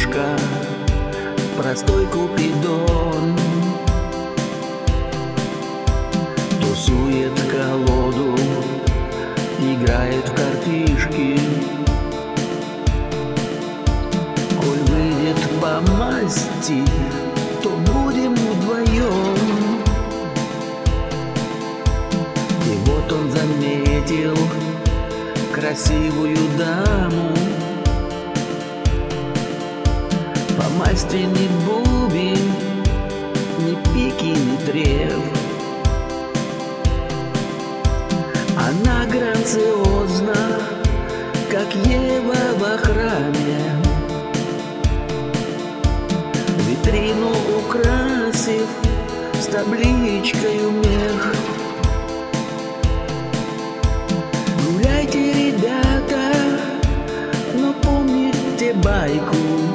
девушка, простой купидон, тусует колоду, играет в картишки. Коль выйдет по масти, то будем вдвоем. И вот он заметил красивую даму, по масти ни бубен, ни пики, ни трев. Она грациозна, как Ева во храме, витрину украсив с табличкою мех. Гуляйте, ребята, но помните байку.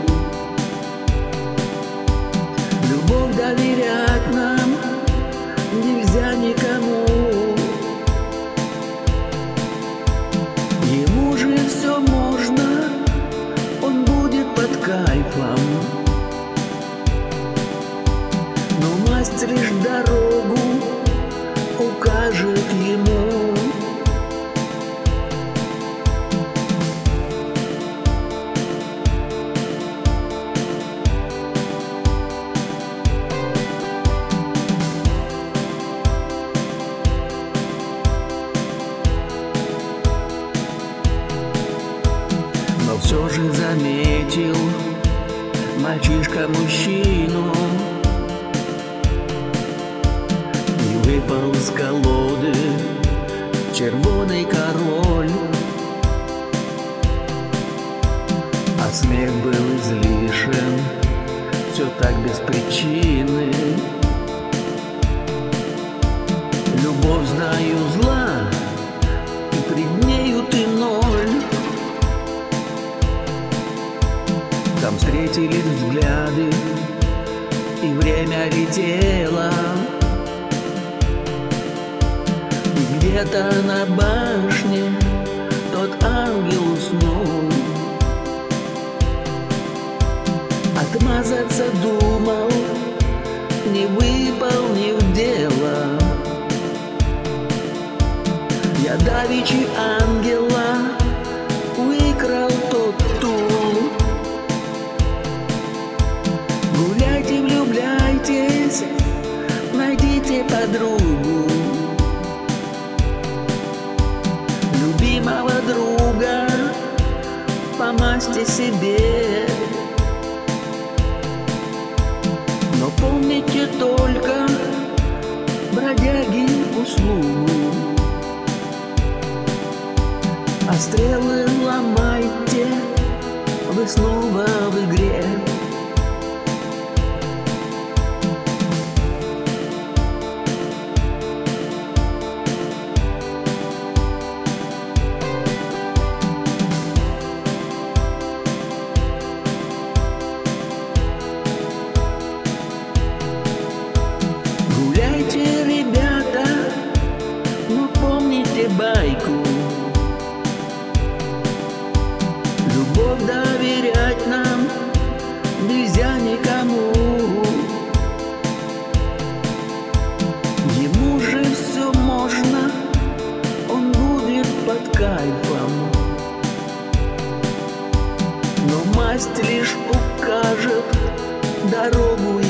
Любовь доверять нам нельзя никому. Ему же все можно, он будет под кайфом. Но масть лишь дорогу укажет ему. Но все же заметил мальчишка мужчину и выпал с колоды червоный король. А смех был излишен, все так без причины. Любовь, знаю, зла, и пред нею ты ноль. Там встретились взгляды, и время летело. И где-то на башне тот ангел уснул. Отмазаться думал, не выполнив дело. Я давичи ангела выкрал тот тул. Гуляйте, влюбляйтесь, найдите подругу, любимого друга по масти себе. Но помните только бродяги услугу, а стрелы ломайте, вы снова в игре. Гуляйте, ребята, но помните байку. Любовь доверять нам нельзя никому. Ему же все можно, он будет под кайфом. Но масть лишь укажет дорогу